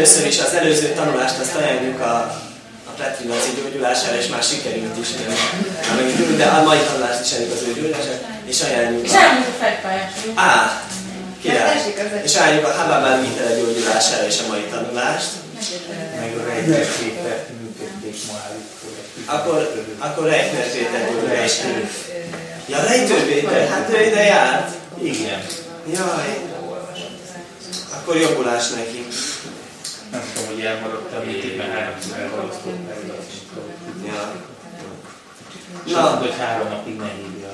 először is az előző tanulást azt ajánljuk a Petri-Laci gyógyulására, és már sikerült is, de a mai tanulást is elég az ő gyógyulására, és ajánljuk és elmondjuk a fejfájás. Király. És ajánljuk a Hababár Gitele gyógyulására és a mai tanulást. Meg a rejtőképet működték ma állítólag. Akkor Reichner Péter gyógyulására. Ja, Reichner Péter, hát ő ide járt. Igen. Jaj. Akkor jobbulás neki. Nem tudom, hogy elmaradt a VT-ben 3-szor elhalasztott meg. Ja. Csak hogy 3 napig ne hívja.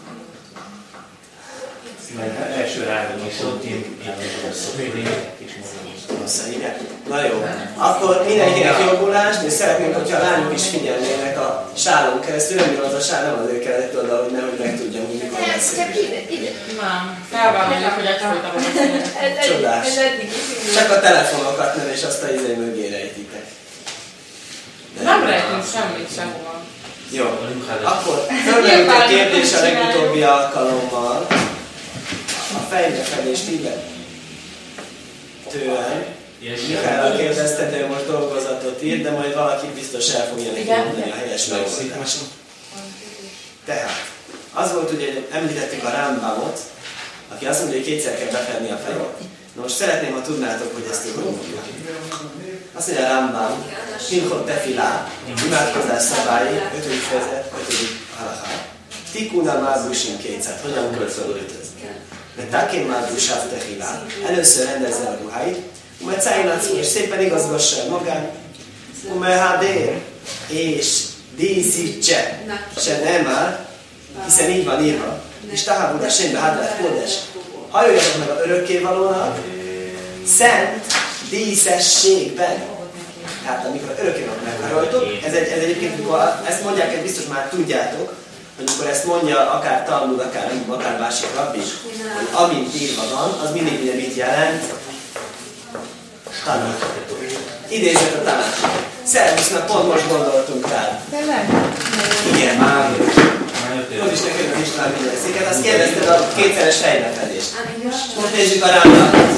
Mert első 3 napot én is mondom. Na jó. Akkor mindenkinek jobbulást, és szeretnénk, hogyha a lányok is figyelnének a sálon keresztül, nem az a sál, nem azért kellett oda, hogy nehogy megtudjam, hogy mikor lesz. Csak ide. Nem. Felvállaljuk, hogy egyfolytában Csodás. Csak a telefonokat nem, és azt a izé mögé rejtitek. Nem rejtünk semmit sehova. Jó. Akkor fölmerült egy kérdés a legutóbbi alkalommal. A fejbefedést illetően. Mihály kérdezte, de ő most dolgozatot ír, de majd valaki biztos el fogja neki mondani a helyes megoldást. Tehát, az volt ugye, hogy említettük a Rambamot, aki azt mondja, hogy 2-szer kell befedni a fejét. Na most szeretném, ha tudnátok, hogy ezt hogy mondjuk. Azt mondja a Rambam, Hilchot Tefilá, imádkozás szabályi, 5. fejezet, 5. halakha. Tikuna Márbusin 200, hogyan kell felöltözni? Mert Takin Márbusáv Tefilá, először rendezze a ruháit, majd szájnátszó, és szépen igazgassa magát, umehadér, és díszítse, se nem áll, hiszen így van írva, és tahábudás senbe hádlát kódes. Hajoljatok meg a örökkévalónak, szent díszességben. Tehát amikor örökkévalónak meghajoltok, ez egyébként, amikor ezt mondják, ezt biztos már tudjátok, hogy amikor ezt mondja akár Talmud, akár másik rabbi, hogy amint írva van, az mindig ugye mit jelent? Tanács. Idézett a tanács. Szervusznak, pont most gondoltunk rá. Igen. Most is nekünk az István mindensziket. Azt kérdezted a 2-szeres fejbefedést. Most nézzük a Rambamot.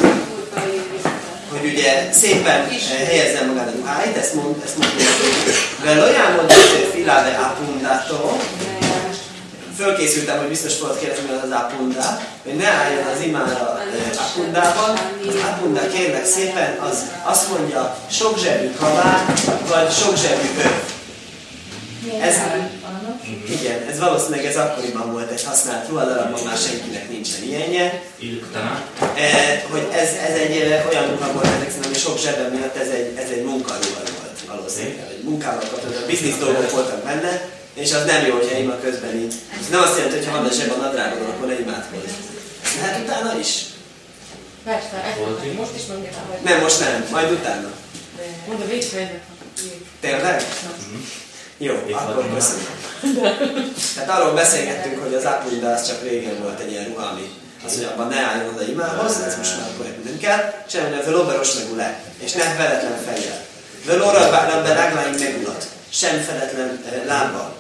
Hogy ugye szépen helyezzem magát a ruháit, ezt mondjuk. Veloján mondjuk filábe apundától. Fölkészültem, hogy biztos fogod kérdezni, hogy az apunda, hogy ne álljon az imára apundában. Az apunda kérlek szépen, az azt mondja, sok zsebű kabát, vagy sok zsebű öv. Igen, ez valószínűleg ez akkoriban volt egy használt ruhadarabban, már senkinek nincsen ilyenje. Hogy ez egy olyan ruha volt, ezek szerintem, hogy sok zsebem miatt ez egy munkaruha volt valószínűleg. Egy munkával kapcsolatban, biznisz dolgok voltak benne, és az nem jó, hogyha ima közben így. Ez nem azt jelenti, hogy ha van a zseb a nadrágodon, akkor ne imádkozz. Hát utána is. Persze, most is mondja, hogy... Nem, most nem, majd utána. Mondd a végfejezet. Tényleg? Jó, akkor köszönöm. Tehát arról beszélgettünk, hogy az apunda az csak régen volt egy ilyen ruha, ami az, hogy abban ne álljon oda imához, ez most már akkor nem kell, és nem mondja, velóberos megulá, és ne feletlen fejjel. Velóra be rágláim megulat, sem feletlen lábbal.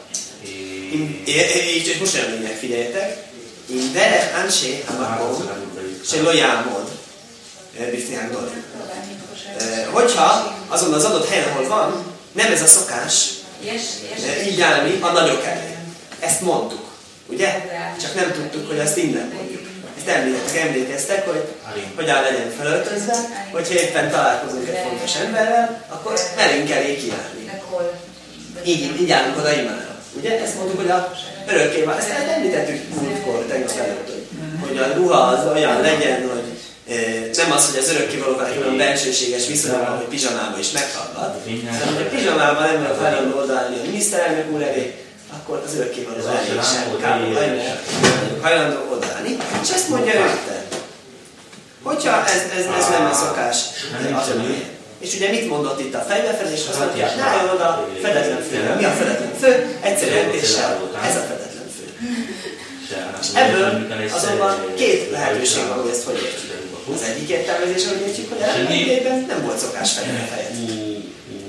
És most olyan lényeg, figyeljetek. Derek ansé hamakom, se lojámod, bifniák dolog. Hogyha azon az adott helyen, ahol van, nem ez a szokás, így állni a nagyok elé. Ezt mondtuk, ugye? Csak nem tudtuk, hogy azt innen mondjuk. Ezt emlékeztek, hogy hogyan legyen felöltözve, hogyha éppen találkozunk egy fontos emberrel, akkor merünk elé kiállni. Így állunk oda imára. Ugye? Ezt mondtuk, hogy a örökkévaló, ezt említettük múltkor, tegnap előtt, hogy a ruha az olyan legyen, hogy nem az, hogy az örökkévalóval egy olyan bensőséges viszonyban, hogy pizsamába is meghallgat, hanem hogy a pizsamában nem lehet hajlandó odaállni a miniszterelnök úr elé, akkor az örökkévaló elég sem hajlandó odaállni. És ezt mondja őte. Hogyha ez nem a szokás, az a miért. És ugye mit mondott itt a fejbefedés? Azt mondja, hogy álljon oda fedetlen fő. Mi a fedetlen fő? Egyszerű jelentéssel, ez a fedetlen fő. És ebből azonban 2 lehetőség van, hogy ezt hogy értjük. Az egyik értelmezés, hogy értjük, hogy ellentétben nem volt szokás fedni a fejet.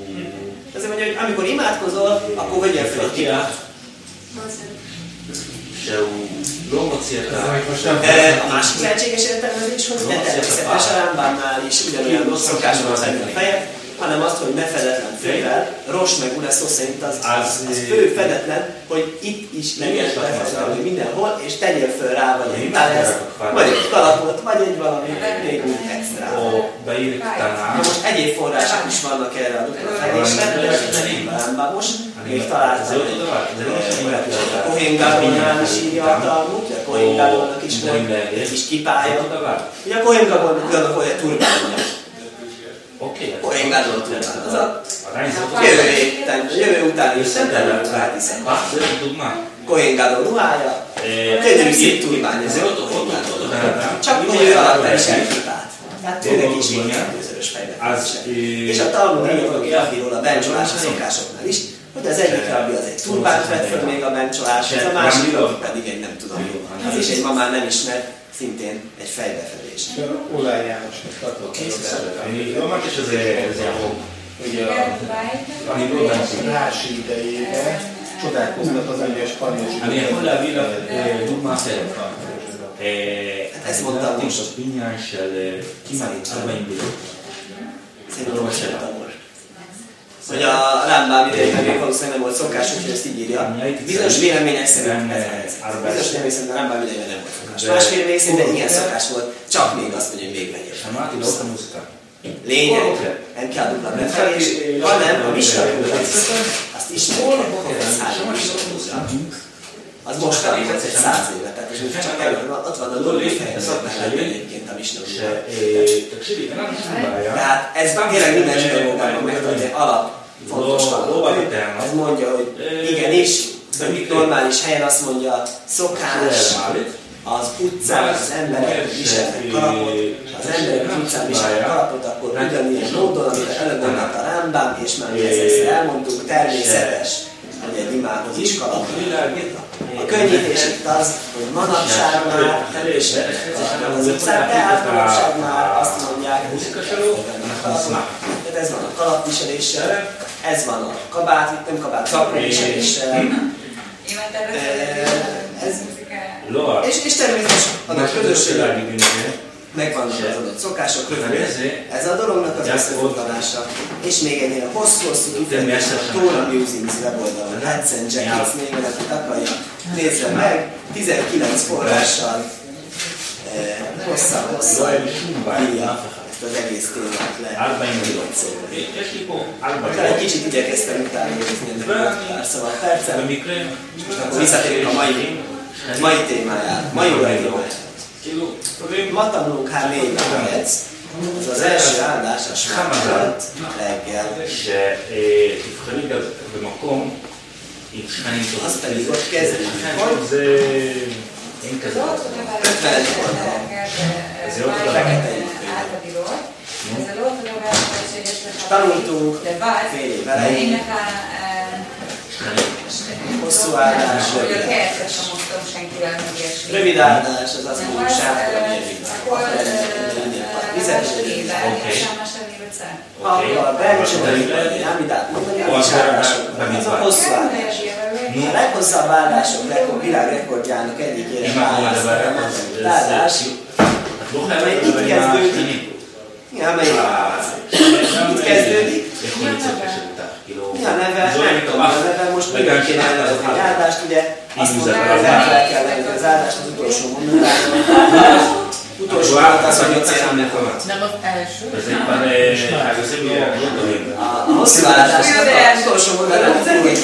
Azért mondja, hogy amikor imádkozol, akkor vegyél fel egy kibát. A másik lehetséges értelmezés, hogy ne természetes a Rambamnál is ugyanolyan szokáson fedni a fejet, hanem azt, hogy ne fedetlen fővel, Rosh meg Ura szó szerint az fő fedetlen, hogy itt is legyen befedetlen mindenhol, és tegyél föl rá, vagy egy táleszt, vagy egy kalapot, vagy egy valami még úgy extra. Most egyéb források is vannak erre a dupla fedésre, de nem Rambam most, még találtam a Kohen Gadolnál is írja a Talmud, a Kohen Gadolnak is volt egy kis kipája. Ugye a Kohen Gadolnak olyan turbánja. Kohen Gadol turbán. Az a jövő utáni szentelőt rádiszem. Kohen Gadol ruhája, gyönyörű szép turbánja. Csak úgy alatt is elkipált. Tehát tényleg is még kettőszörös fejbe. És a Talmud írja róla a bencsolás a szokásoknál is, hogy az egyik rabbi az egy turbánt vett föl még a bencsoláshoz, a másik rabbi pedig egy nem tudom. Az is egy ma már nem ismert, szintén egy fejbefedés. Olaj Jánosnak tartott és az elhó. Ugye a Rási idejében csodálkoztat az egyes panyos. Ezt mondtam most. Szerintem most sem tanul. Hogy a Rambam idejében még valószínűleg nem volt szokás, úgyhogy ezt így írja. Bizonyos vélemények szerint ez. Bizonyos vélemények szerint a Rambam idejében nem volt szokás. Más vélemények szerint igen szokás volt, csak még azt mondja, hogy még vegyél. Lényeg, nem kell dupla befelés, hanem a misnapukat, azt ismerjük, az most elég 100 éve, tehát és csak ott van a lóri fejlődben egyébként a misnapukat. Tehát ez tényleg minden zsidókában megtartja alap fontos valamit. Ez mondja, hogy igenis, normális helyen azt mondja, szokás, az utcán az emberek viselnek kalapot, az emberek az utcán viselnek kalapot, akkor ugyanilyen módon, amit előbb mondott a Rambam, és már mi ezt elmondtuk, természetes, hogy egy imámhoz is kalapot. A könnyítés itt az, hogy manapság már természetes az utcán, tehát manapság már azt mondják, hogy ez van a kalapviseléssel, ez van a kabát, itt nem kabát, szakviseléssel. És természetesen a közösségben megvannak az adott szokások, ez a dolognak az összefoglalása. És még ennél a hosszú kifejezés a Torah Musings weboldalon, Hats and Jackets néven, akit akarja, nézze meg, 19 forrással hosszan írja ezt az egész témát le. Akár egy kicsit igyekeztem utána nézni ennek pár szabad percen, akkor visszatérünk a mai témájára, mai témájára. Ma tanulunk 4 perc, ez az első áldás a Smáját reggel. Az pedig ott kezdődik, hogy 50 tanultunk fél év elején, hosszú áldás, rövid áldás, az azt mondjuk sátra vizes akkor bencsolni, ámidát mondani, az is áldások. Ez a hosszú áldás. A leghosszabb áldások világrekordjának egyik ilyen áldás, amely itt kezdődik. Itt kezdődik. Mi a neve? Nem tudom, a neve most mindenki kéne elnevezni egy áldást, ugye azt mondtam, hogy el kell lenni az áldást az utolsó mondatában. Utolsó mondat az, hogy nem az első. A hosszú áldásnak az utolsó mondatban az egész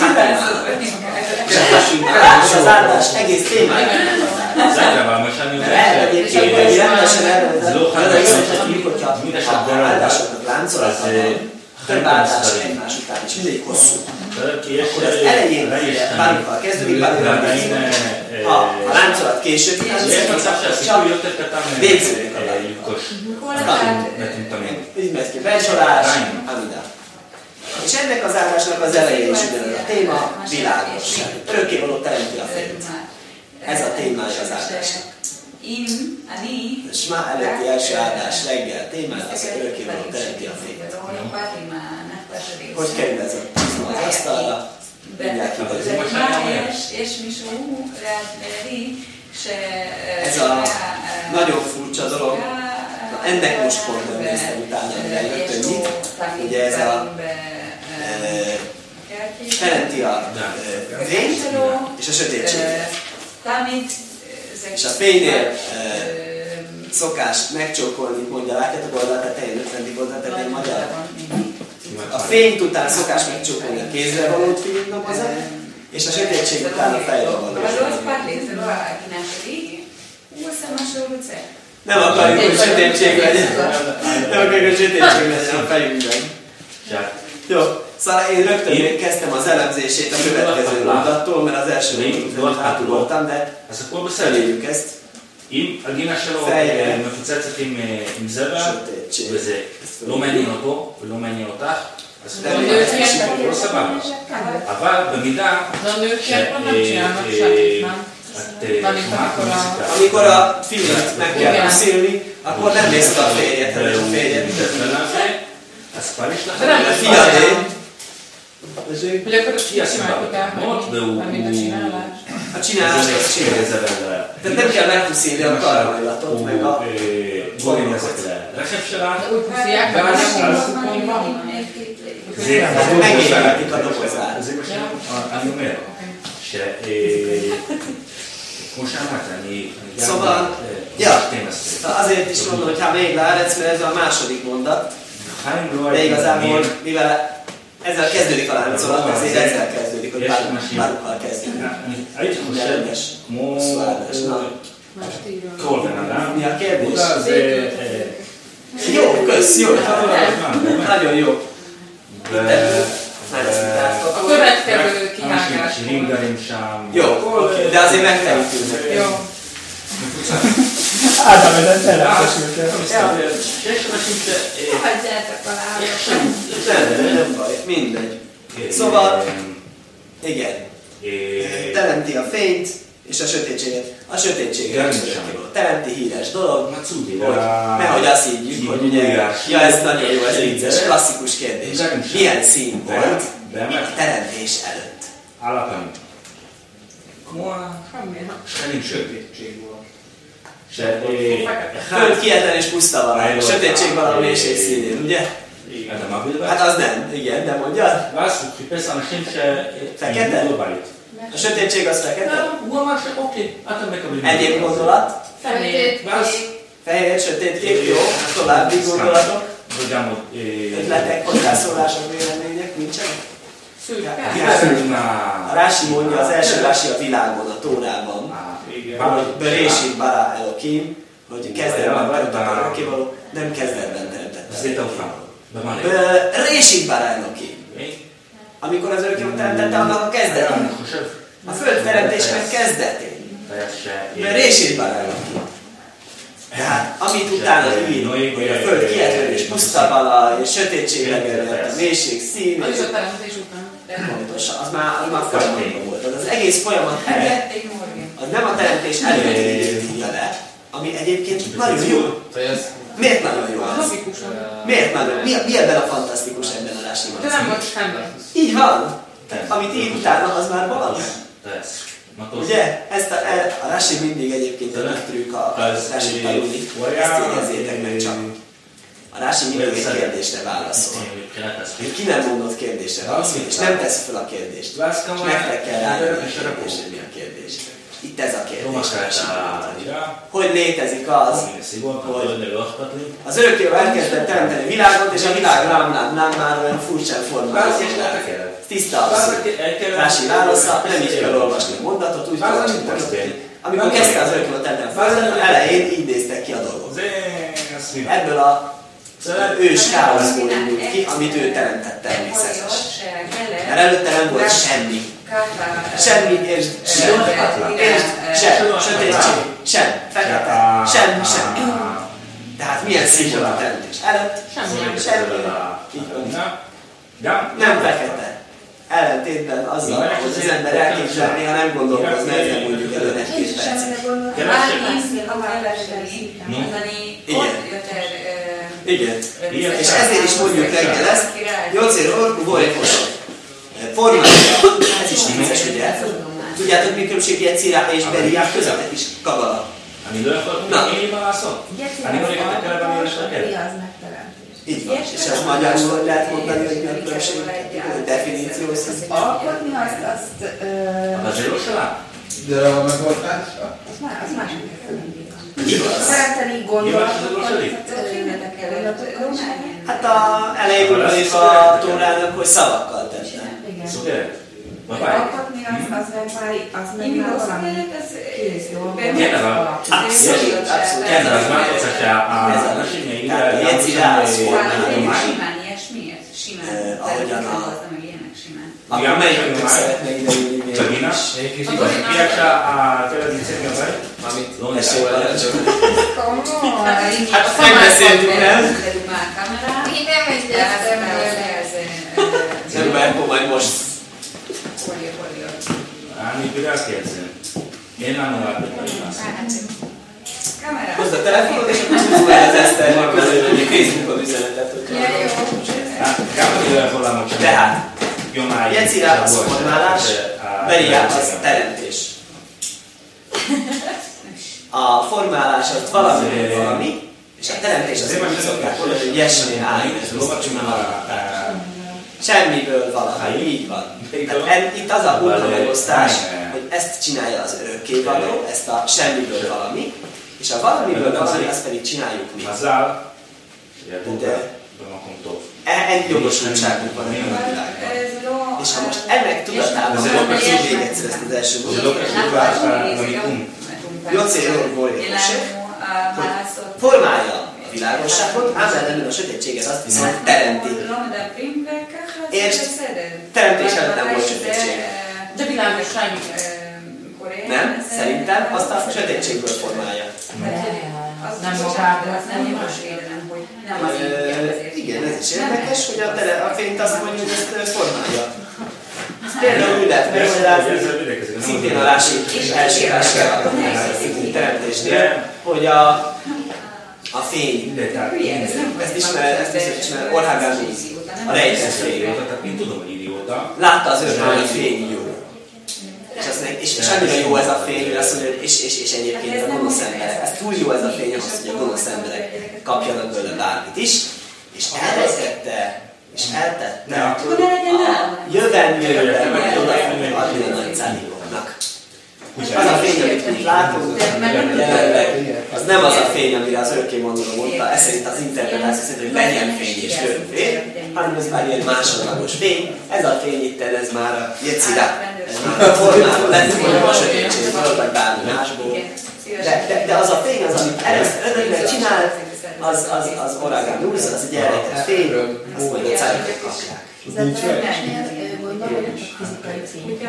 az áldás egész témája. Lehet egyébként, hogy rendesen elnevezett, hogyha áldásoknak láncolata van, több áldás egymás után is, mindegyik hosszú. Akkor az elején bármikor kezdődik, bármikor végződik. Ha a láncolat később csak végződik a láncolat. Így megy ki, bencsolás, amida. És ennek az áldásnak az elején is ugyanaz a téma, világosság. Örökkévaló teremti a fényt. Ez a témája az áldásnak. És már előtti első áldás reggel témája az, hogy örökkévaló teremti a fényt. Hogy kerül ez az asztalra? Ez a nagyon furcsa dolog. Ennek most pont nem néztem utána, hogy mit. Ugye ez a teremti a fényt és a sötétséget. És a fénynél szokás megcsókolni, mondja, látjátok oldal tetején, 50. oldal tetején magyar. A fényt után szokás megcsókolni a kézre való filmdobozat, és a sötétség után a fejre való. Nem akarjuk, hogy sötétség legyen. Nem akarjuk, hogy sötétség legyen a fejünkben. Jó, szóval én rögtön kezdtem az elemzését a következő mondattól, mert az első mondatot voltam, de feléljük ezt. אם הגינה שלו מפוצצת עם זרע, וזה לא מעניין אותו ולא מעניין אותך, אז לא סבבה. אבל במידה שאת שומעת מוזיקה, amikor a filmet meg kell beszélni, akkor nem nézd oda a férjedhez, a férjed. אז כבר יש לך... Fiadé. Hogy akkor csináljuk el, amit a csinálás. A csinálást azt csinálja. Tehát nem kell megpuszilni a karmailatot, meg a... גורם ezekre רכב úgy puszilják, de már nem mondjuk, van. Megégetik a dobozát. אני אומר, כמו שאמרת, אני... Szóval, ja, azért is mondom, hogy még Láretsz, mert ez a második mondat. De igazából, mivel ezzel kezdődik a láncolat, ezért ezzel kezdődik, hogy Barukkal kezdődik. Mi a kérdés? Jó, kösz, jó. Nagyon jó. A következő kihágás. Jó, de azért megfelelítünk. Jó. Ádám, ezen teremtesült el. Hagyjátok alá. Nem baj, mindegy. Szóval, igen, teremti a fényt és a sötétséget. A sötétséget teremti híres dolog, hogy nehogy azt higgyük, hogy ugye, ja ez nagyon jó, ez vicces, klasszikus kérdés. Milyen szín volt a teremtés előtt? Alapvetően. Semmi sötétség volt. Föld kietlen és puszta valami, sötétség valami és egy színén, ugye? Hát az nem, igen, de mondjad. Fekete? A sötétség az fekete? Egyéb gondolat? Fehér, sötét kép, jó. További gondolatok? Ötletek, hozzászólások, vélemények, nincsen? A Rási mondja, az első Rási a világon, a Tórában, hogy Berésit bara Elokim, hogy kezdetben teremtett a örökkévaló, nem kezdetben teremtett a örökkévaló. Berésit bara Elokim. Amikor az örökkévaló teremtette, annak a kezdetén. A föld teremtésnek kezdetén. Berésit bara Elokim. Tehát amit utána ír, hogy a föld kietlen és puszta vala, és sötétség legerett, a mélység, szín, az a teremtés után. Pontosan, az már folyamatban volt. Az egész folyamat előtt, az nem a teremtés előtt írja le, ami egyébként nagyon jó. Miért nagyon jó az? Miért nagyon? Mi ebben a fantasztikus ebben a Rásiban? De nem volt semmi. Így van. Amit ír utána, az már valami. Ugye? Ezt a Rási mindig egyébként a nagy trükk a Rási tanulni. Ezt jegyezzétek meg csak. A Rási mindig egy kérdésre válaszol. Ki nem mondott kérdésre válaszol, és nem teszi fel a kérdést. És nektek kell rájönni a kérdésre, mi a kérdés. Itt ez a kérdés. Hogy létezik az, hogy az örökkévaló elkezdett teremteni a világot, és a világ nem már olyan furcsán formálódik. Tiszta abszolút. Rási válasza, nem így kell olvasni a mondatot, úgy kell olvasni. Amikor kezdte az örökkévaló teremteni, elején így néztek ki a dolgok. Ebből a ős káoszból indult ki, amit ő teremtett természetes. Mert előtte nem volt semmi. Semmi, és sötétség, sem, fekete, sem. Tehát milyen szín volt a teremtés előtt? Semmi. Nem fekete. Ellentétben azzal, hogy az ember elképzelni, ha nem gondolkozna, ezzel mondjuk elő egy-két percet. Igen. És ezért is mondjuk reggel ezt, Jócér Orku, Voré Fosok. formája, ez is vicces, ugye? Tudjátok, mi különbség Jecirá és Beriá között? Ez is kabala. Amiről mi válaszol? Amikor égettek el, amire se kell? Így van. És ez magyarul lehet mondani, hogy mi a különbség? Definíció szerint. Alkotni azt... Az zsírosalá? De a megoldása? Az másik. Teremteni gondolatokat, hát a elején mondjuk a Tórának, hogy szavakkal tette. Szuper. Alkotni az meg már valami kész dolog. Abszolút. Ez már ott a nasilni tehát Jecirá az formája. Simán ilyesmiért? Simán. Ahogyan a... Akkor melyiknek szeretne ideülni még? Pagina? Piaccia a televisione vai? Amit esélyt parancsolni. Hát megbeszéltük, nem? Én nem egyeztem. Akkor majd most. Mi rákérdezem. Én nem látom, hogy Hozd a telefonod, és akkor tudjuk el az Eszternek közölni Facebookon üzenetet. Tehát, Jecirá az formálás, Beriá az teremtés. A formálás az valami, és a teremtés az úgy szokták mondani, hogy jesné állni. Semmiből valami, így van. Tehát itt az a munka megosztás, hogy ezt csinálja az örökkévaló, ezt a semmiből valami, és a valamiből valami, azt pedig csináljuk mi. Ennyi jogosultságunk van ebben a világban. És ha most ennek tudatában vagyok, hogy így még egyszer ezt az első mondatot, Jocérról hogy formálja a világosságot, ám ellenül a sötétséget azt viszont teremti. És teremtés előtt nem volt sötétség. De világosság. Nem, szerintem azt a sötétségből formálja. Nem magából, az nem jogos védelem, hogy nem az így. Igen, ez is érdekes, hogy a fényt azt mondja, hogy ezt formálja. Például úgy lehet megmagyarázni, szintén a Rási első szintén teremtésnél, hogy a fény, ezt ismer, Orhagáni, a rejtett fény. Én tudom, hogy idióta. Látta az őrben, hogy a fény jó. És annyira jó ez a fény, hogy azt mondja, hogy és egyébként a gonosz emberek. Ez túl jó ez a fény ahhoz, hogy a gonosz emberek kapjanak belőle bármit is. És elrejtette, és eltette a jövendőbe, vagy adni a nagy szállítóknak. Az a fény, amit itt látunk, jelenleg, az nem az a fény, amire az örökkémondó mondta, ez szerint az interpretáció szerint, hogy legyen fény és jön fény, hanem ez már ilyen másodlagos fény. Ez a fény itt, ez már a Jecirá, ez már a formában lesz, hogy a sötétségből, vagy bármi másból. De az a fény, az, amit előre csinál, az Orhaganus, az egy elrejtett fény, azt majd a cállítók kapják. Nincs meg? Fizikai fény.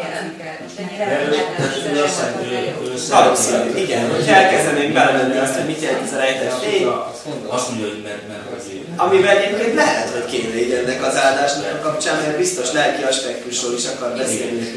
Valószínű, igen. Hogyha elkezdenénk belemenni azt, hogy mit jelent ez a rejtett fény, azt mondja, hogy mert azért. amivel egyébként lehet, hogy kéne így ennek az áldásnak a kapcsán, mert biztos lelki aspektusról is akar beszélni.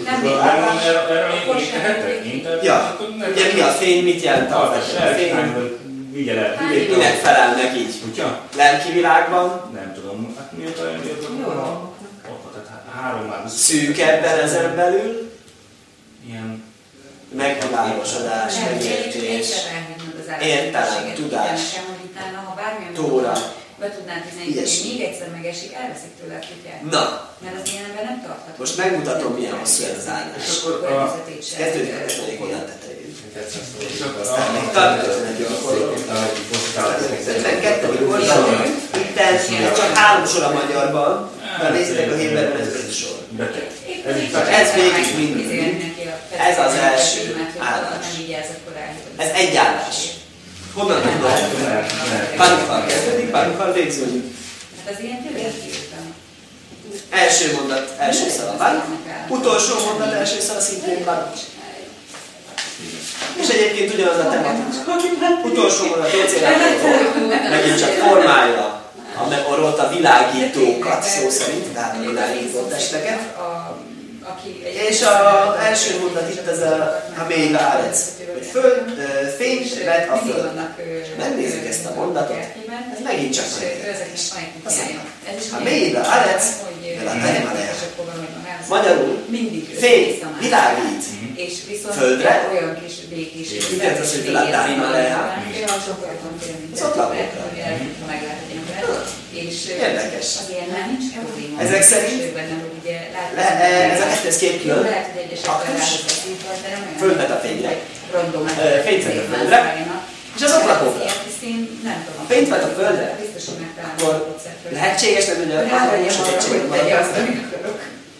Ja, ugye mi a fény, mit jelent a fény? Minek felel meg így? Lelki világban? Nem tudom. Hát mióta három már. Szűkebben ezen belül? Ilyen megvilágosodás, megértés, értelem, tudás, Tóra. Be tudnád tizni, hogy még egyszer megesik, elveszik tőle a kutyát. Na. Mert az ilyenben nem tarthat. Most megmutatom, milyen hosszú ez az áldás. Kezdődik a 5. oldal tetején. Aztán még tartozom egy gyakorló. 52. oldalon, itt csak 3 sor a magyarban, de nézzétek a héberben, ez 5 sor. Ez végig mindig. Ez az első áldás. Ez egy áldás. Honnan tudom? Baruchal kezdődik, Baruchal végződik. Hát az ilyen tényleg írtam. Első mondat, első szava Baruch. Utolsó mondat, első szava szintén Baruch. És egyébként ugyanaz a tematika. Utolsó mondat, megint csak formálja a világítókat, szó szerint, tehát a világító testeket. És az első mondat itt ez a mély Árec, hogy fényt vet a föld. Megnézzük ezt a mondatot, ez megint csak érdekes. A mély Árec, mert a tejem Magyarul fény világít földre. Olyan kis békés. Mit jelent az, hogy láttál Himaláján? Ez ott lakok rá. Érdekes. Ezek szerint ez a kettő két külön aktus, földet a fényre, fényt vett a földre, és az ott lakókra. A fényt vett a földre, akkor lehetséges, nem ugye a sötétség maradhat.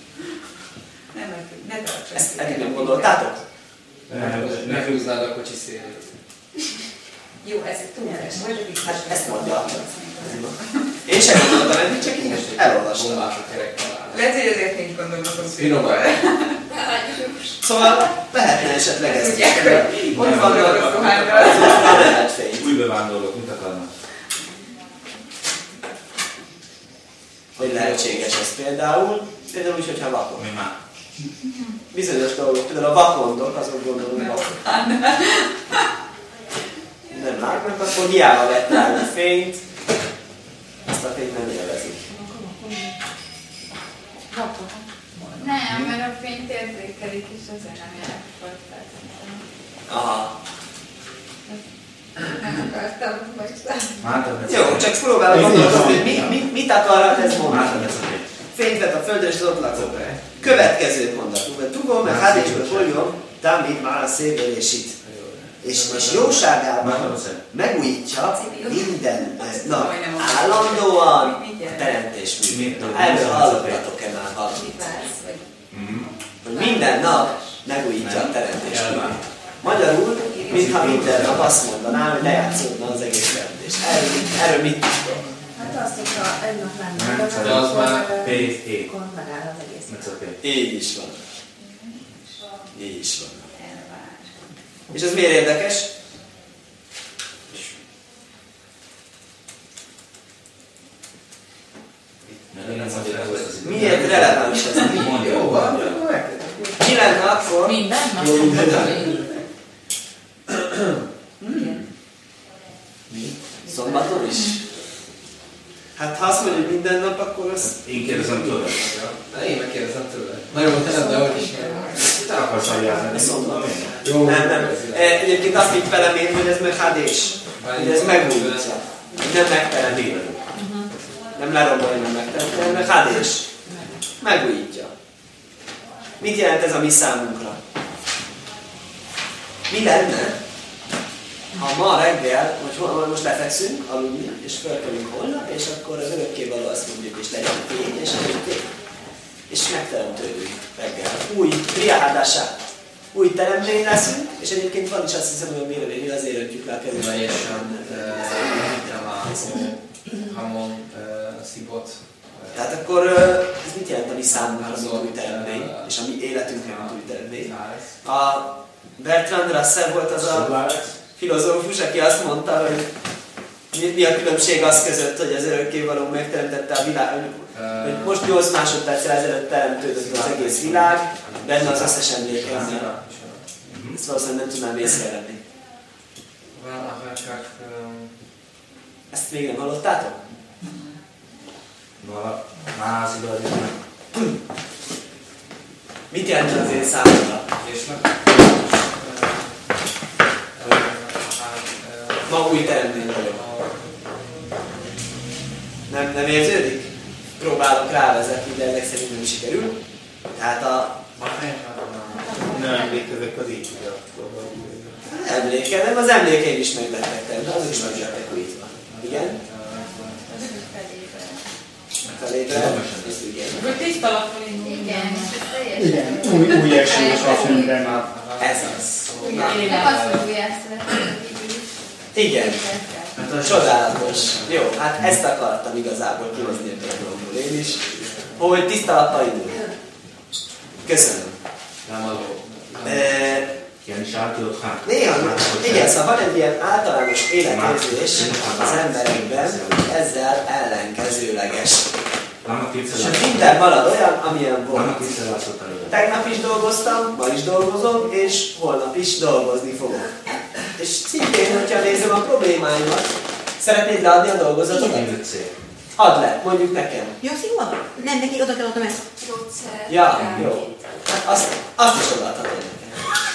Ezt eddig nem gondoltátok? Ne húznád a kocsi szélét. Jó, ez túlzás. Hát ezt mondja. Én sem gondoltam eddig, csak én elolvastam. Lehet, hogy ezért nincs gondolom. Finoman. Szóval lehetne esetleg ezt. Tudják, hogy ott van a ruhánkkal. Lehet fény. Új bevándorlók, mit akarnak? Hogy lehetséges ez például úgy, hogyha vakon. Mi már? Bizonyos dolgok, például a vakondok, azok gondolom, hogy vakon. Nem látnak, akkor hiába vett rá a fényt, azt a fényt nem élvezik. Nem, mert a fényt érzékelik, és azért nem jelenik fel. Aha. Nem akartam megszállni. Jó, csak próbálom gondolkozni, hogy mit akarhat ez mondani. Fényt vett a földre, és az ott lakok. Következő mondat. Tudom, mert hádésből folyjon, Dávid már a szélverésít. És jóságában megújítja minden nap. Állandóan a teremtés működik. Erről hallottatok-e már valamit? Hogy minden nap megújítja a teremtés működik. Magyarul, mintha minden nap azt mondaná, hogy lejátszódna az egész teremtés. Erről mit tudtok? Hát azt, hogyha egy nap lenne, akkor megáll az egész. Így is van. Így is van. És ez miért érdekes? Miért releváns ez? Mi lenne akkor? Minden nap. Szombaton is? Hát ha azt mondja, hogy minden nap, akkor az... Én kérdezem tőle. Én megkérdezem tőle. Na jó, de hogy is. Te akarsz ajánlani? Jó. Nem. Egyébként azt így velem én, hogy ez meg HD-s. Hogy ez megújítja. Nem megteremti. Nem lerombolja, nem megteremti, hanem meg HD-s. Megújítja. Mit jelent ez a mi számunkra? Mi lenne, ha ma reggel, most lefekszünk, aludni, és fölkelünk holnap, és akkor az örökkévaló azt mondjuk, és legyen fény, és fény. És megteremtődünk reggel. Új triádását. Új teremtmény leszünk, és egyébként van is azt hiszem, hogy a vélemény, azért öntjük le a kerülni. Teljesen Hamon szibot. Tehát akkor ez mit jelent a mi számunkra, az új teremtmény, és a mi életünkre, mint új teremtmény? A Bertrand Russell volt az a filozófus, aki azt mondta, hogy mi a különbség az között, hogy az örökkévaló megteremtette a világ, hogy most 8 másodperccel ezelőtt teremtődött az egész világ, benne az összes emlékezni. Ezt valószínűleg nem tudnám észrevenni. Ezt még nem hallottátok? Mit jelent az én számomra? Ma új teremtmény vagyok. Nem érződik? Próbálok rávezetni, de ezek szerint nem sikerül. Tehát Nem emlékezek az így, emlékezem, az emlékeim is meglettek tenni, azok is meglettek újítva. Igen? Felébre? Hogy tiszta lapon indul. Igen, új esés a filmben. Ez az. Nem azt mondja, hogy ezt Igen. Csodálatos. Jó, hát ezt akartam igazából kihozni ebből a dologból én is. Hogy tiszta lappal indul. Köszönöm. Nem aló. Néha, igen, szóval van egy ilyen általános életérzés az emberekben, ezzel ellenkezőleges. És minden marad olyan, amilyen volt. Tegnap is dolgoztam, ma is dolgozom, és holnap is dolgozni fogok. És szintén, hogyha nézem a problémáimat, szeretnéd leadni a dolgozatot? Add le, mondjuk nekem. Jó, szigorúan? Nem, neki oda kell adnom ezt. gyógyszer. Ja, jó. Hát azt is odaadhatod nekem.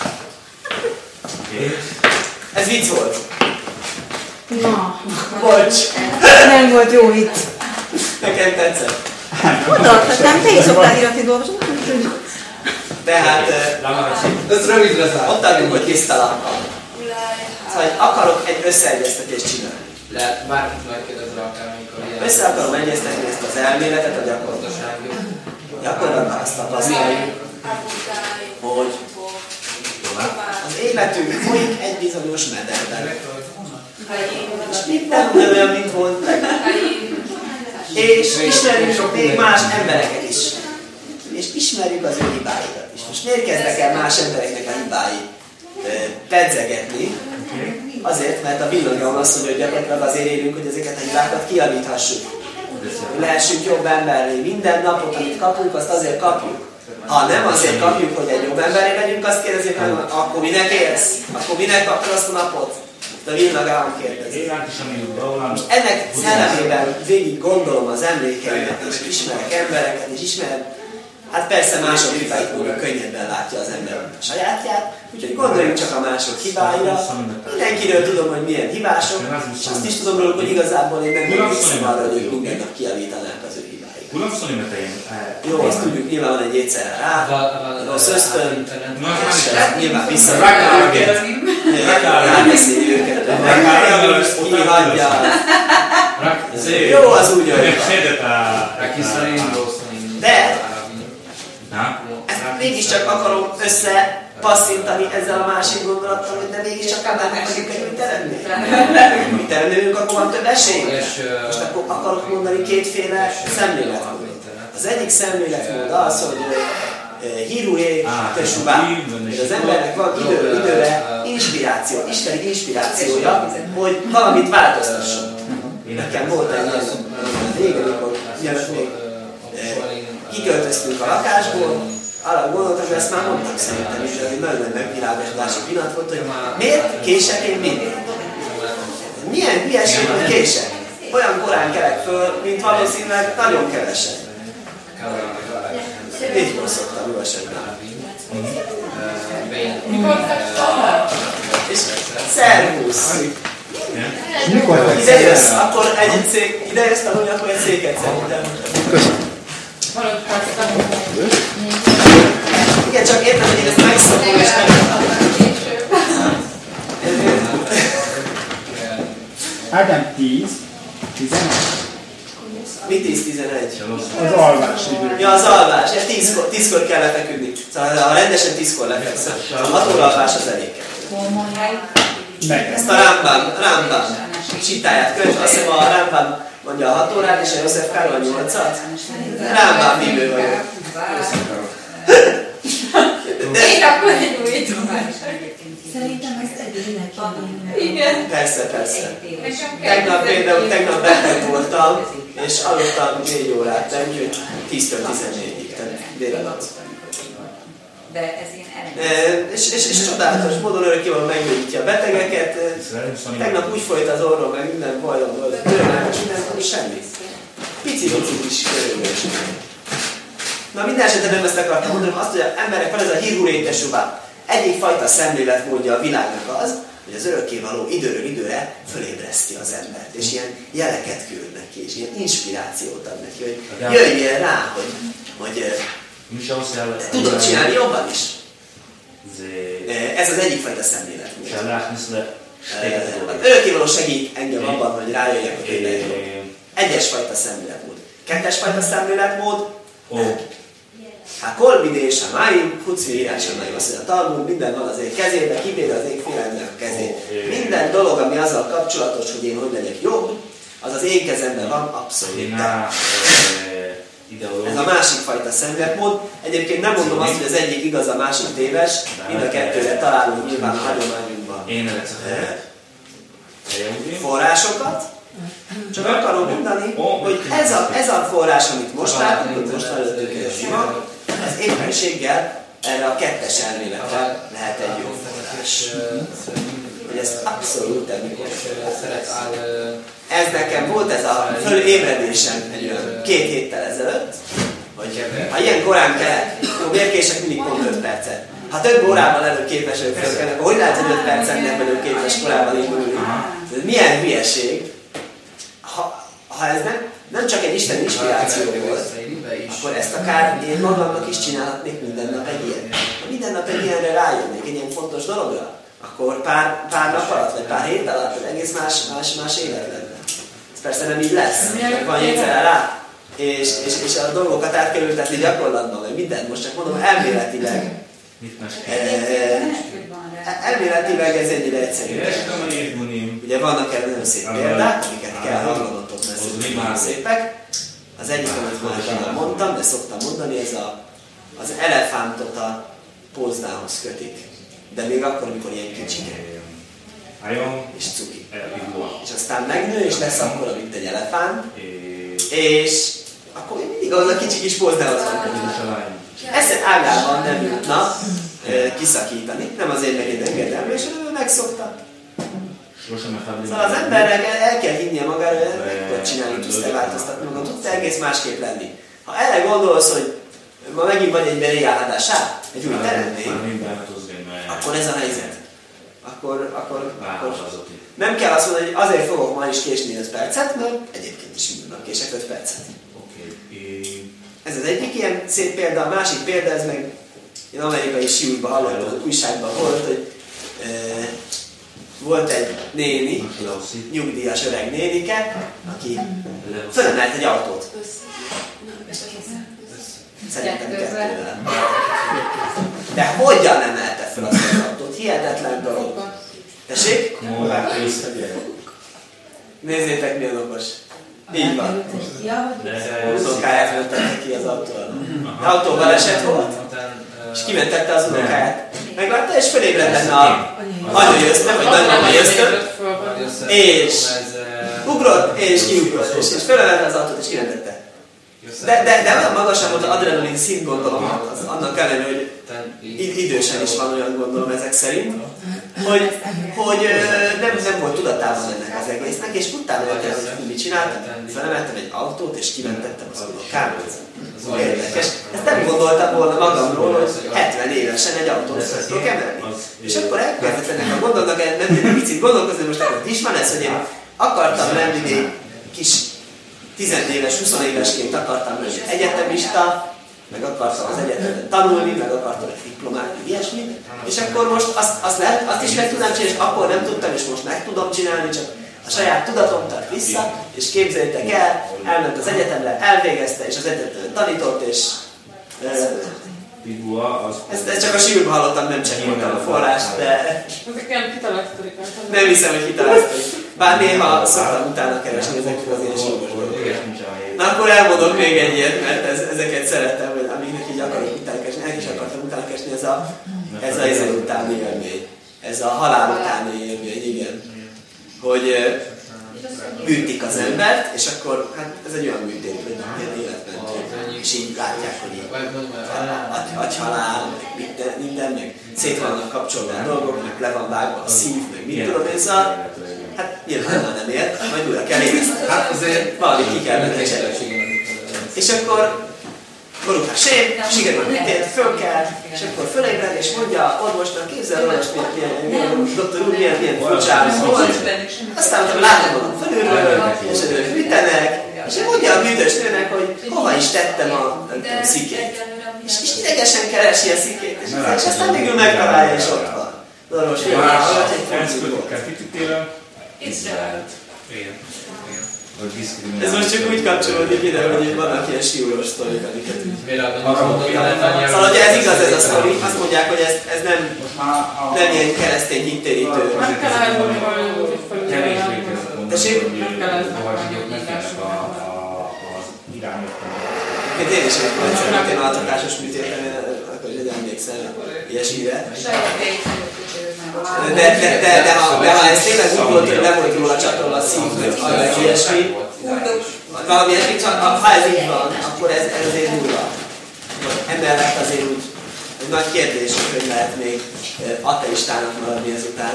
Ez vicc volt. Na, Bocs. nem volt jó itt. Nekem tetszett. Odaadhatnám, te is szoktál iratni dolgozni. Tehát Ez rövidre száll. ott tartunk, hogy tiszta lappal. Szóval hogy akarok egy összeegyeztetést csinálni. Lehet, bárkit megkérdezve akármikor ilyen. Össze akarom egyeztetni ezt az elméletet a gyakorlatossággal. Gyakorlatban azt tapasztaljuk, hogy az életünk folyik egy bizonyos mederben. És minden olyan, mint volt meg. És ismerjük még más embereket is. És ismerjük az ő hibáikat is. Most miért kezdek el más embereknek a hibáit pedzegetni? Azért, mert a Biblia azt mondja, hogy gyakorlatilag azért élünk, hogy ezeket a hibákat kiavíthassuk. Lehessünk jobb emberré. Minden napot, amit kapunk, azt azért kapjuk. Ha nem azért kapjuk, hogy egy jobb emberré legyünk, azt kérdezik, hogy akkor minek élsz? Akkor minek kaptad azt a napot? A Vilnagám kérdezi. Ennek szellemében végig gondolom az emlékeimet, és ismerek embereket, és ismerem, hát persze mások hibáit múlva könnyebben látja az ember a sajátját, úgyhogy gondoljunk csak a mások hibáira. Mindenkiről tudom, hogy milyen hibások, és azt is tudom róluk, hogy igazából én nem emlékszem arra, hogy ők minden nap kiavítanák az ő hibáikat. Jó, azt tudjuk, nyilván van egy étszer rá, rossz ösztön, és nyilván visszarakál őket, rábeszéli őket, kihagyja. Jó, az úgy olyan. De ezt mégiscsak akarom összepasszintani ezzel a másik gondolattal, hogy de mégiscsak embernek vagyunk egy műtelennél. Műtelenülünk, akkor van több esély. Most akkor akarok mondani kétféle szemléletmódot. Az egyik szemléletmód az, hogy hírújé tesubá, hogy az embernek van időre inspiráció, isteni inspirációja, hogy valamit változtasson. Nekem volt egy ilyen régen, amikor még kiköltöztünk a lakásból, arra gondoltam, hogy ezt már mondtam szerintem is, hogy nagyon nagy megvilágosodási pillanat volt, hogy miért kések én mindig? Milyen hülyeség, hogy kések? Olyan korán kelek föl, mint valószínűleg nagyon kevesen. 4-kor szoktam üvesedni. És szervusz! Ide jössz, akkor egy szék, ide jössz tanulni, akkor egy széket szerintem. Igen, csak értem, hogy én ezt megszokom, és Ádám 10, 11. Mi 10-11? Az alvás idő. Ja, az alvás. 10-kor kell lefeküdni. Szóval ha rendesen 10-kor lefekszem, a 6 óra alvás az elég kell. Ezt a Rambam csitáját könyv, azt hiszem a Rambam mondja a 6 órát, és a József Károly a 8-at. Rambam vívő vagyok. Én akkor egy új Szerintem ezt egyébként igen. Persze. Tegnap beteg voltam, és aludtam 4 órát, nem, úgyhogy 10-től 14-ig, tehát délelőtt. De ez ilyen És csodálatos módon örökkévaló meggyógyítja a betegeket. Tegnap úgy folyt az orrom, meg minden bajom volt, örömmel, és minden semmi. Pici is örömmel. Na minden esetben nem ezt akartam mondani, azt, hogy az emberek van ez a hírúrétesubá. Egyik fajta szemléletmódja a világnak az, hogy az örökkévaló időről időre fölébreszti az embert, és ilyen jeleket küld neki, és ilyen inspirációt ad neki, hogy jöjjél rá, hogy tudod csinálni jobban is. Ez az egyik fajta szemléletmód. Örökkévaló segít engem abban, hogy rájöjjek, hogy tényleg jobb. Egyes fajta szemléletmód. Kettes fajta szemléletmód. Hát kolbidés, a máim, hucvi írás, a máim, azt mondja, a Talmud, minden van az ég kezében, kivéve az ég félelmének a kezén. Minden dolog, ami azzal kapcsolatos, hogy én hogy legyek jobb, az az én kezemben van, abszolút. Ez a másik fajta szemléletmód. Egyébként nem mondom azt, hogy az egyik igaz, a másik téves, mind a kettőre találunk nyilván a hagyományunkban forrásokat. Csak akarom mondani, hogy ez a forrás, amit most látunk, hogy most előttünk egy sima, az éppenséggel erre a kettes elméletre lehet egy jó forrás. Hogy ezt abszolút mikor ez nekem volt ez a fölébredésem egy olyan 2 héttel ezelőtt, hogy ha ilyen korán kell, akkor miért kések mindig pont 5 percet? Ha több órában előbb képes ők fölkelni, akkor hogy lehet, hogy 5 percen nem belül képes korábban indulni? Ez milyen hülyeség? Ha ez nem csak egy Isten inspiráció volt, akkor ezt akár én magamnak is csinálhatnék minden nap egy ilyen. Ha minden nap egy ilyenre rájönnék, egy ilyen fontos dologra, akkor pár nap alatt, vagy pár hét alatt egész más élet lenne. Ez persze nem így lesz, van jegyzere rá, és a dolgokat át kell ültetni gyakorlatban, vagy mindent. Most csak mondom, elméletileg. Elméletileg ez ennyire egyszerű. Ugye vannak erre nagyon szép példák, amiket kell hallgatok, mert nagyon szépek. Az egyik, amit már mondtam, de szoktam mondani, ez az elefántot a pózdához kötik. De még akkor, amikor ilyen kicsike. És cuki. És aztán megnő, és lesz akkora, mint egy elefánt. És akkor mindig az a kicsi kis pózdához van kötve. Ezt ágában nem jutna kiszakítani, nem azért meg én engedelme, és ő megszokta. Szóval az embernek el kell hinnie magára, hogy meg tud csinálni, tudsz te változtatni magad, tudsz egész másképp lenni. Ha erre gondolsz, hogy ma megint vagy egy beléjárhatásá, egy új teremtény, akkor ez a helyzet. Akkor nem kell azt mondani, hogy azért fogok ma is késni 5 percet, mert egyébként is minden nap kések 5 percet. Ez az egyik ilyen szép példa, a másik példa, ez meg én amerikai síújban hallottam, az újságban volt, hogy volt egy néni, nyugdíjas öreg nénike, aki fölemelt egy autót. Szerintem 2-vel. De hogyan emelte fel azt az autót? Hihetetlen dolog. Tessék? Nézzétek, milyen okos. Így van. Unokáját mentette ki az autóval. Autóbaleset volt, és kimentette az unokáját. Meglátta, és fölébredett a anyajöztön, vagy nagymama jöztön, és ugrott, és kiugrott, és fölemelte az autót, és kimentette. De olyan magasan volt az adrenalin szint, gondolom, az annak ellenére, hogy idősen is van olyan, gondolom ezek szerint, hogy nem volt tudatában ennek az egésznek, és utána jöttem, hogy mit csináltam, felemeltem egy autót, és kimentettem az unokámat. Érdekes. Ezt nem gondoltam volna magamról, hogy 70 évesen egy autót tudok emelni. És akkor elkezdett ennek a gondolnak, nem egy picit gondolkozni, most akkor is van ez, hogy én akartam lenni még kis 10 éves, 20 évesként akartam lenni egyetemista, meg akartam az egyetemen tanulni, meg akartam egy diplomát, ilyesmi, és akkor most azt is meg tudnám csinálni, és akkor nem tudtam, és most meg tudom csinálni, csak a saját tudatom tart vissza, és képzeljétek el, elment az egyetemre, elvégezte, és az egyetemen tanított, és ezt csak a sírba hallottam, nem csekkoltam a forrást, de nem hiszem, hogy hitelezték. Bár néha szoktam utána keresni ezekről az ilyen sírgos dolgokat. Na akkor elmondok még egy ilyet, mert ezeket szeretem, hogy amiknek így akarok utána keresni, el is akartam utána keresni, ez a ezer utáni élmény. Ez a halál utáni élmény, igen. Hogy műtik az embert, és akkor hát ez egy olyan műtét, hogy ilyen életmentő. És így látják, hogy agyhalál, meg minden, meg szét vannak kapcsolva a dolgok, meg le van vágva a szív, meg mit tudom én, szóval hát nyilván nem ért, majd újra kell érezni. Hát azért valamit ki kell menni cselni. És akkor Baruch Hashem, sikerül műtét, föl kell, és akkor fölébred, és mondja a orvosnak, képzel orvos, milyen doktor úr, milyen furcsához volt. Aztán utána látom magam fölülről, és ők műtenek, és mondja a műtős nőnek, hogy hova is tettem a szikét. És idegesen keresi a szikét, és aztán végül megtalálja, és ott van. Az orvos ez most csak úgy kapcsolódik ide, hogy vannak ilyen síúros sztorik, amiket szóval, hogyha ez igaz ez a sztori, azt mondják, hogy ez nem ilyen keresztény hittérítő. Nem kell elmondani, hogy kevésbé kell mondani, hogy én is egy altatásos műtéten, akkor is emlékszel ilyesmire. De ha ez tényleg úgy volt, hogy le volt róla csatolva a szív, vagy ilyesmi, valami ilyesmi, ha ez így van, akkor ez azért durva. Emellett azért úgy nagy kérdés, hogy lehet még ateistának maradni ezután.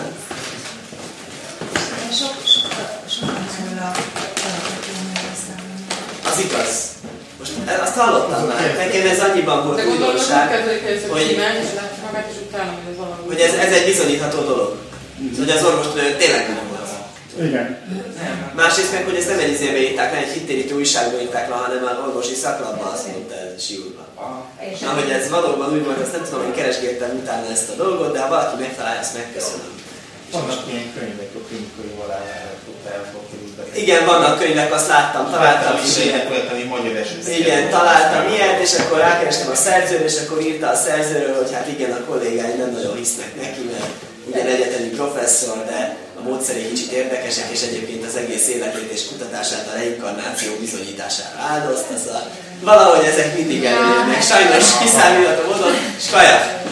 Az igaz. Most azt hallottam már, nekem ez annyiban volt újdonság, hogy ez egy bizonyítható dolog. Hogy az orvos tényleg nem volt. Igen. Másrészt meg, hogy ezt nem egy izébe írták le, egy hittérítő újságban írták le, hanem már orvosi szaklapban, azt mondta Siúrban. Na, hogy ez valóban úgy volt, azt nem tudom, hogy keresgéltem utána ezt a dolgot, de ha valaki megtalálja, azt megköszönöm. Vannak ilyen könyvek, a klinikai volására. Igen, vannak könyvek, azt láttam, találtam is ilyet. Igen, találtam ilyet, és akkor rákerestem a szerzőre, és akkor írta a szerzőről, hogy hát igen, a kollégái nem nagyon hisznek neki, mert ugyan egyetemi professzor, de a módszerei kicsit érdekesek, és egyébként az egész életét és kutatását a reinkarnáció bizonyítására áldozta. Valahogy ezek mindig eljönnek, sajnos kiszámítható módon, és kaja!